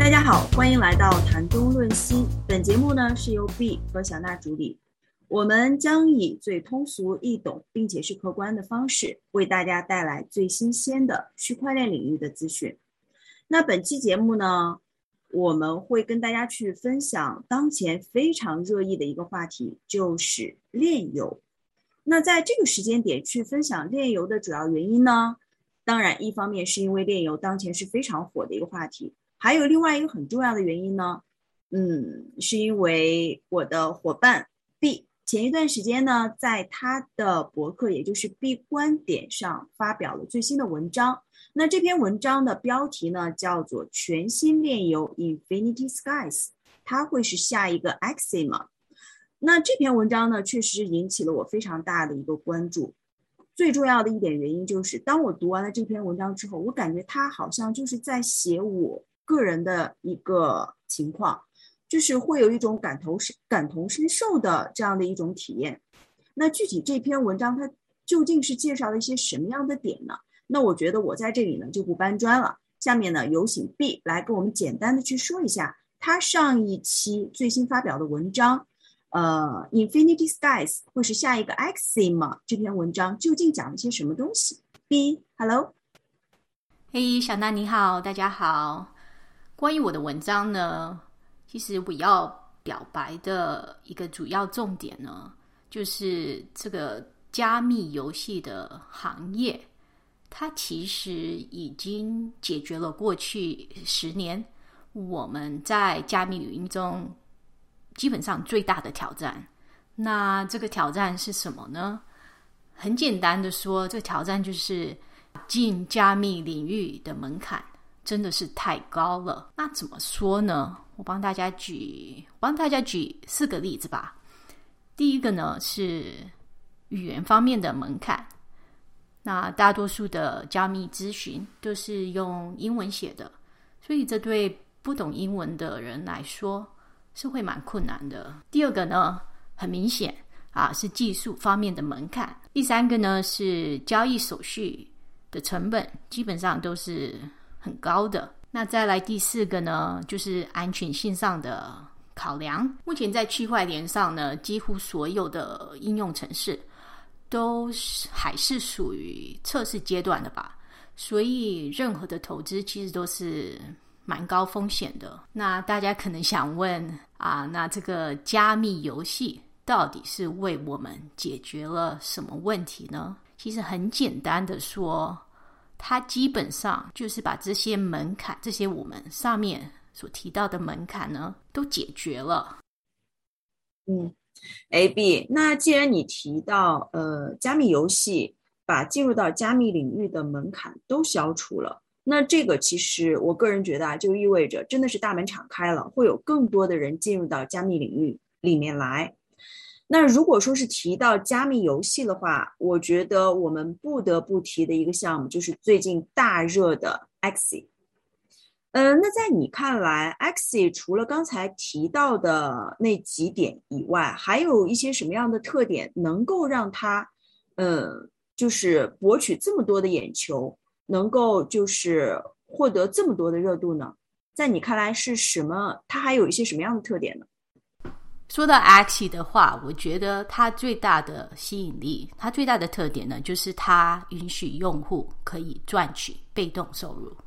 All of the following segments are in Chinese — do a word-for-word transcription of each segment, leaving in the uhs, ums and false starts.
大家好，欢迎来到谈东论西。本节目呢是由 B 和小娜主理，我们将以最通俗易懂并且是客观的方式，为大家带来最新鲜的区块链领域的资讯。那本期节目呢，我们会跟大家去分享当前非常热议的一个话题，就是链游。那在这个时间点去分享链游的主要原因呢，当然一方面是因为链游当前是非常火的一个话题，还有另外一个很重要的原因呢，嗯，是因为我的伙伴 B 前一段时间呢，在他的博客也就是 B 观点上发表了最新的文章。那这篇文章的标题呢叫做全新链游 Infinity Skies， 它会是下一个 Axie 吗？那这篇文章呢确实引起了我非常大的一个关注。最重要的一点原因就是当我读完了这篇文章之后，我感觉它好像就是在写我个人的一个情况，就是会有一种感同感同身受的这样的一种体验。那具体这篇文章它究竟是介绍了一些什么样的点呢？那我觉得我在这里呢就不搬砖了，下面呢有请 B 来跟我们简单的去说一下他上一期最新发表的文章，呃 Infinity Skies 会是下一个 Axie 吗？这篇文章究竟讲了些什么东西？ B Hello。 嘿，小娜你好，大家好。关于我的文章呢，其实我要表白的一个主要重点呢，就是这个加密游戏的行业，它其实已经解决了过去十年我们在加密领域中基本上最大的挑战。那这个挑战是什么呢？很简单的说，这个挑战就是进加密领域的门槛真的是太高了。那怎么说呢？我帮大家举帮大家举四个例子吧。第一个呢是语言方面的门槛。那大多数的加密咨询都是用英文写的，所以这对不懂英文的人来说是会蛮困难的。第二个呢，很明显啊，是技术方面的门槛。第三个呢是交易手续的成本，基本上都是很高的。那再来第四个呢，就是安全性上的考量。目前在区块链上呢，几乎所有的应用程式都还是属于测试阶段的吧，所以任何的投资其实都是蛮高风险的。那大家可能想问啊，那这个加密游戏到底是为我们解决了什么问题呢？其实很简单的说，它基本上就是把这些门槛，这些我们上面所提到的门槛呢，都解决了。 嗯，A B， 那既然你提到呃加密游戏把进入到加密领域的门槛都消除了，那这个其实我个人觉得啊，就意味着真的是大门敞开了，会有更多的人进入到加密领域里面来。那如果说是提到加密游戏的话，我觉得我们不得不提的一个项目就是最近大热的 Axie。呃，那在你看来 Axie 除了刚才提到的那几点以外，还有一些什么样的特点能够让它呃，就是博取这么多的眼球，能够就是获得这么多的热度呢？在你看来是什么？它还有一些什么样的特点呢？ 说到 Axie 的话，我觉得它最大的吸引力，它最大的特点呢，就是它允许用户可以赚取被动收入。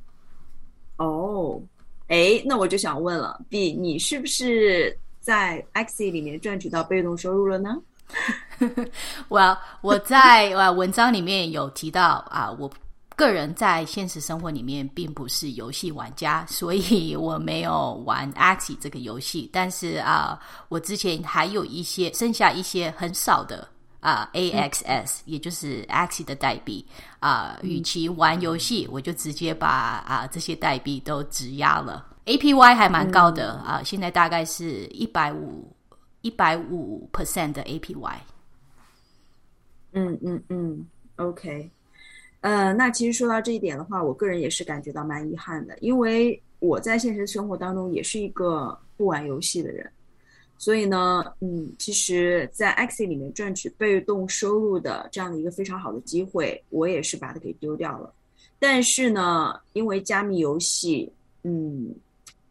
哦，哎，那我就想问了 ，B， 你是不是在 Axie 里面赚取到被动收入了呢？ well, 我在文章里面有提到啊，我个人在现实生活里面并不是游戏玩家，所以我没有玩 Axie 这个游戏。但是啊，我之前还有一些剩下一些很少的啊 A X S，、嗯、也就是 Axie 的代币啊，与其玩游戏，我就直接把啊这些代币都质押了。A P Y 还蛮高的、嗯、啊，现在大概是一百五一百五 percent 的 A P Y。 嗯嗯嗯 ，OK。呃，那其实说到这一点的话，我个人也是感觉到蛮遗憾的，因为我在现实生活当中也是一个不玩游戏的人，所以呢，嗯，其实在 Axie 里面赚取被动收入的这样的一个非常好的机会，我也是把它给丢掉了。但是呢，因为加密游戏，嗯，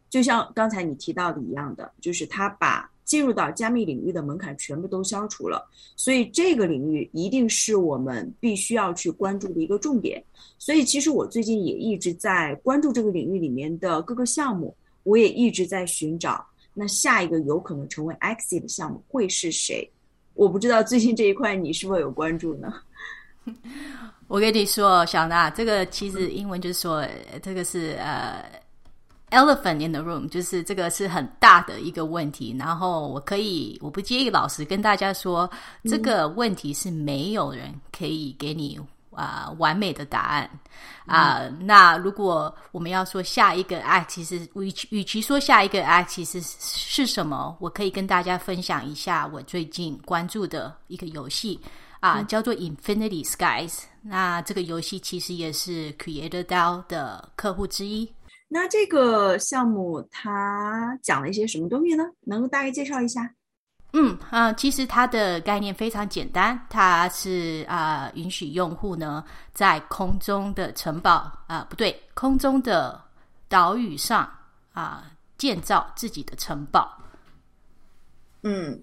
就像刚才你提到的一样的，就是它把进入到加密领域的门槛全部都消除了，所以这个领域一定是我们必须要去关注的一个重点。所以其实我最近也一直在关注这个领域里面的各个项目，我也一直在寻找那下一个有可能成为 Axie 的项目会是谁。我不知道最近这一块你是否有关注呢？ 我跟你说小娜，这个其实英文就是说这个是呃Elephant in the room， 就是这个是很大的一个问题，然后我可以我不介意老实跟大家说，这个问题是没有人可以给你啊、呃、完美的答案啊、呃嗯。那如果我们要说下一个 act， 其实与其与其说下一个 act 其实是什么，我可以跟大家分享一下我最近关注的一个游戏啊、呃嗯，叫做 Infinity Skies。那这个游戏其实也是 Creator DAO 的客户之一。 那这个项目它讲了一些什么东西呢？能够大概介绍一下？ 嗯啊、呃，其实它的概念非常简单，它是啊、呃、允许用户呢在空中的城堡啊、呃、不对，空中的岛屿上啊、呃、建造自己的城堡。 嗯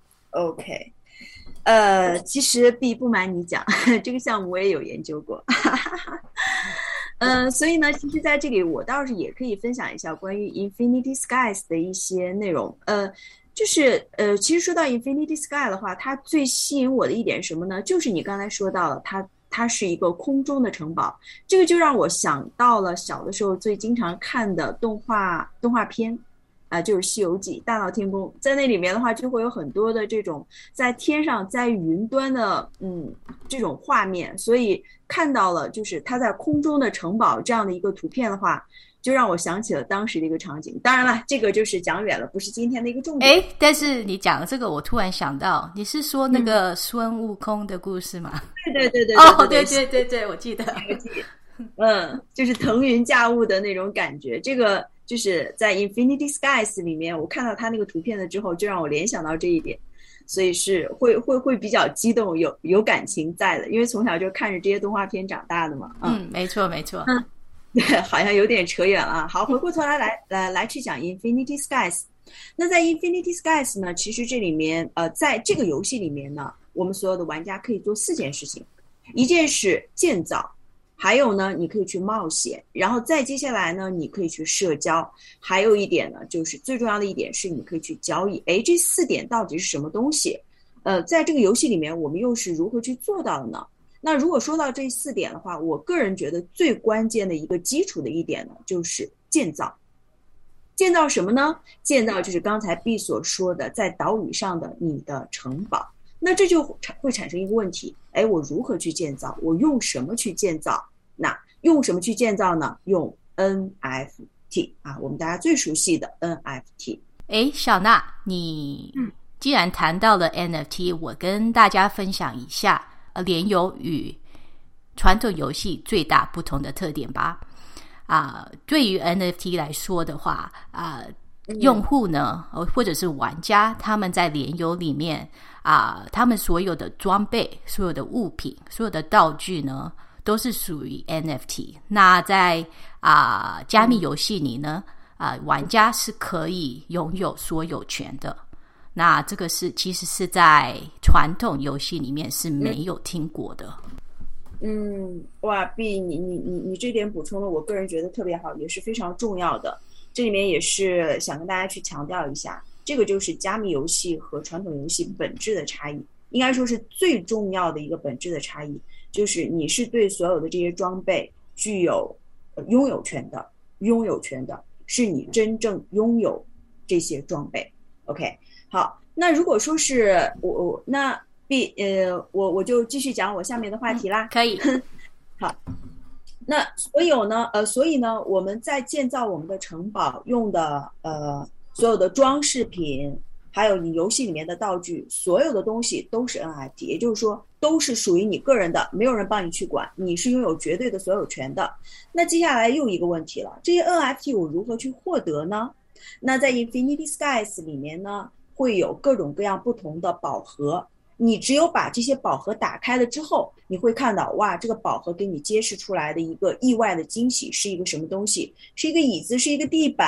，OK， 呃，其实必不瞒你讲，这个项目我也有研究过。呃，所以呢，其实在这里我倒是也可以分享一下关于 Infinity Skies 的一些内容。呃，就是呃，其实说到 Infinity Sky 的话，它最吸引我的一点是什么呢？就是你刚才说到了，它它是一个空中的城堡，这个就让我想到了小的时候最经常看的动画动画片。啊、呃，就是《西游记》大闹天宫，在那里面的话，就会有很多的这种在天上、在云端的，嗯，这种画面。所以看到了，就是它在空中的城堡这样的一个图片的话，就让我想起了当时的一个场景。当然了，这个就是讲远了，不是今天的一个重点。 哎，但是你讲的这个，我突然想到，你是说那个孙悟空的故事吗？ 对对对对， 哦，对对对对，我记得， 嗯，就是腾云驾雾的那种感觉。这个就是在 Infinity Skies 里面，我看到他那个图片了之后，就让我联想到这一点，所以是会会会比较激动，有有感情在的，因为从小就看着这些动画片长大的嘛。 嗯，嗯没错没错。 嗯，对，好像有点扯远了。好，回过头来来来来去讲 Infinity Skies。那在 Infinity Skies 呢，其实这里面呃，在这个游戏里面呢，我们所有的玩家可以做四件事情，一件是建造。还有呢，你可以去冒险，然后再接下来呢，你可以去社交，还有一点呢，就是最重要的一点是你可以去交易。诶，这四点到底是什么东西？呃，在这个游戏里面，我们又是如何去做到的呢？那如果说到这四点的话，我个人觉得最关键的一个基础的一点呢，就是建造。建造什么呢？建造就是刚才 B 所说的，在岛屿上的你的城堡。那这就会产生一个问题，哎，我如何去建造？我用什么去建造？那用什么去建造呢？用 N F T 啊，我们大家最熟悉的 N F T。 哎，小娜，你既然谈到了 N F T， 我跟大家分享一下呃，联游与传统游戏最大不同的特点吧。啊、呃，对于 N F T 来说的话，啊、呃，用户呢，或者是玩家，他们在联游里面。啊、呃，他们所有的装备、所有的物品、所有的道具呢，都是属于 N F T。那在啊、呃、加密游戏里呢，啊、呃，玩家是可以拥有所有权的。那这个是其实是在传统游戏里面是没有听过的。 嗯，哇 ，B， 你你你你这点补充的，我个人觉得特别好，也是非常重要的。这里面也是想跟大家去强调一下。这个就是加密游戏和传统游戏本质的差异，应该说是最重要的一个本质的差异，就是你是对所有的这些装备具有、呃、拥有权的，拥有权的是你真正拥有这些装备。OK， 好，那如果说是我我那 B 呃我我就继续讲我下面的话题啦。 嗯、可以。 好，那所有呢呃所以呢我们在建造我们的城堡用的呃。所有的装饰品，还有你游戏里面的道具，所有的东西都是 N F T， 也就是说都是属于你个人的，没有人帮你去管，你是拥有绝对的所有权的。那接下来又一个问题了，这些 N F T 我如何去获得呢？那在 Infinity Skies 里面呢，会有各种各样不同的宝盒，你只有把这些宝盒打开了之后，你会看到，哇，这个宝盒给你揭示出来的一个意外的惊喜是一个什么东西？是一个椅子，是一个地板，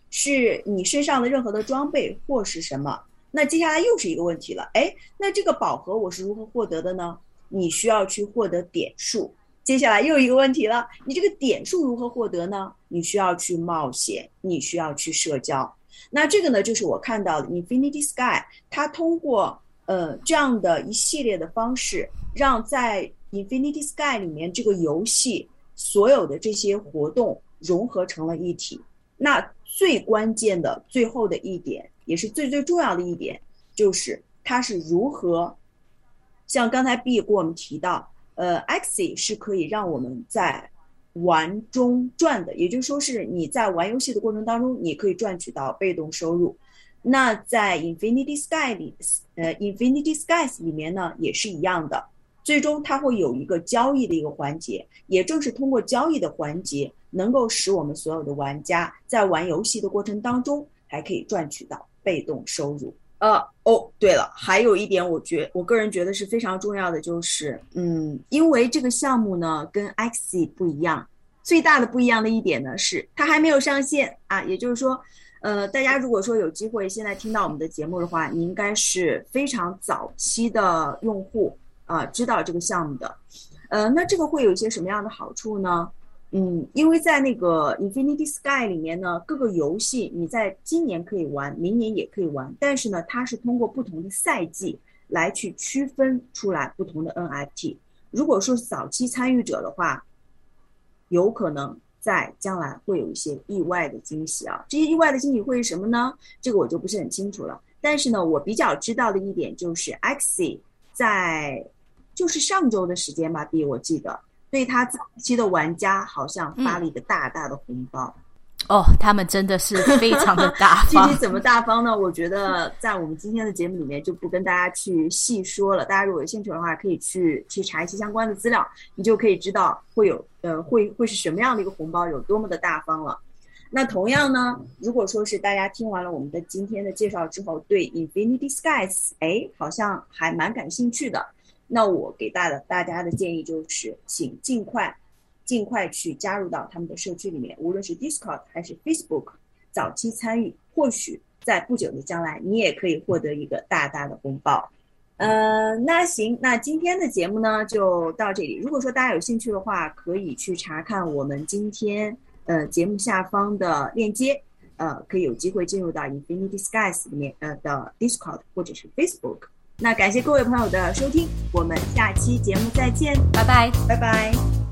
是你身上的任何的装备或是什么。那接下来又是一个问题了，哎，那这个宝盒我是如何获得的呢？你需要去获得点数。接下来又一个问题了，你这个点数如何获得呢？你需要去冒险，你需要去社交。那这个呢，就是我看到的 Infinity Sky， 它通过呃这样的一系列的方式，让在 Infinity Sky 里面这个游戏所有的这些活动融合成了一体。那最关键的最后的一点，也是最最重要的一点，就是它是如何像刚才 B 给我们提到，呃 Axie 是可以让我们在玩中赚的，也就是说是你在玩游戏的过程当中，你可以赚取到被动收入。那在 Infinity Sky 里，呃 Infinity Skies 里面呢，也是一样的。最终它会有一个交易的一个环节，也正是通过交易的环节，能够使我们所有的玩家在玩游戏的过程当中，还可以赚取到被动收入。呃，哦，对了，还有一点，我觉我个人觉得是非常重要的，就是，嗯，因为这个项目呢跟 Axie 不一样，最大的不一样的一点呢是它还没有上线啊，也就是说，呃，大家如果说有机会现在听到我们的节目的话，你应该是非常早期的用户啊、呃，知道这个项目的，呃，那这个会有一些什么样的好处呢？嗯，因为在那个 Infinity Sky 里面呢，各个游戏你在今年可以玩，明年也可以玩，但是呢，它是通过不同的赛季来去区分出来不同的 N F T。如果说早期参与者的话，有可能在将来会有一些意外的惊喜啊。这些意外的惊喜会是什么呢？这个我就不是很清楚了。但是呢，我比较知道的一点就是 Axie 在就是上周的时间吧，比我记得。对他早期的玩家好像发了一个大大的红包、 嗯、哦，他们真的是非常的大方。 具体怎么大方呢？我觉得在我们今天的节目里面就不跟大家去细说了。大家如果有兴趣的话，可以去去查一些相关的资料，你就可以知道会有呃会会是什么样的一个红包，有多么的大方了。那同样呢，如果说是大家听完了我们的今天的介绍之后，对 Infinity Skies 哎好像还蛮感兴趣的。那我给大的大家的建议就是，请尽快尽快去加入到他们的社区里面，无论是 Discord 还是 Facebook， 早期参与，或许在不久的将来，你也可以获得一个大大的红包。呃，那行，那今天的节目呢就到这里。如果说大家有兴趣的话，可以去查看我们今天呃节目下方的链接，呃，可以有机会进入到 Infinity Skies 里面呃的 Discord 或者是 Facebook。那感谢各位朋友的收听，我们下期节目再见， 拜拜， 拜拜。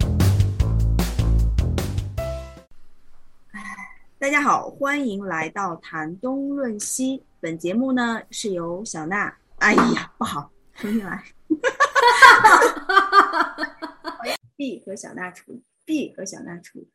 大家好，欢迎来到谈东论西。本节目呢是由小娜，哎呀，不好，重新来。B 和小娜处 ，B 和小娜处。